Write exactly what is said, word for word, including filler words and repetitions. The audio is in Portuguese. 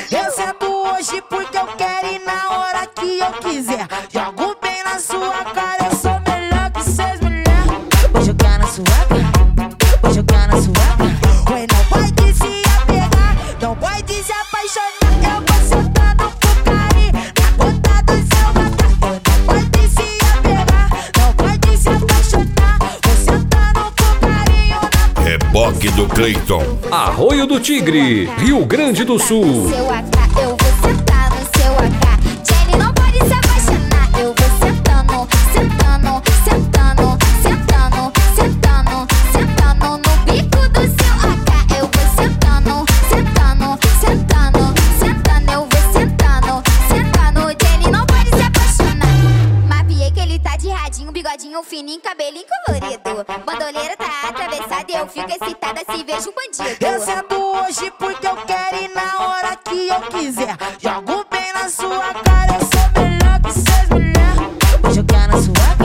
Eu sento hoje porque eu quero ir na hora que eu quiser. Jogo bem na sua cara, eu sou melhor que seis mulheres. Vou jogar na sua cara, vou jogar na sua cara. Ué, não pode se apegar, não pode se apaixonar. Eu vou sentando com carinho na ponta do seu babado. Não pode se apegar, não pode se apaixonar. Vou sentando com carinho na... Reboque do Cleiton. Arroio do Tigre, Rio Grande do Sul. Seu A K, eu vou sentar no seu A K. Jenny não pode se apaixonar. Eu vou sentando, sentando, sentando, sentando, sentando, sentando no bico do seu A K. Eu vou sentando, sentando, sentando, sentando. Eu vou sentando, sentando. Jenny não pode se apaixonar. Mapeei que ele tá de radinho, bigodinho fininho, cabelinho colorido. Bandoleira tá atravessada e eu fico excitada se vejo um bandido. Eu sento hoje porque eu quero ir na hora que eu quiser. Jogo bem na sua cara, eu sou melhor que seis mulheres. Vou jogar na sua cara.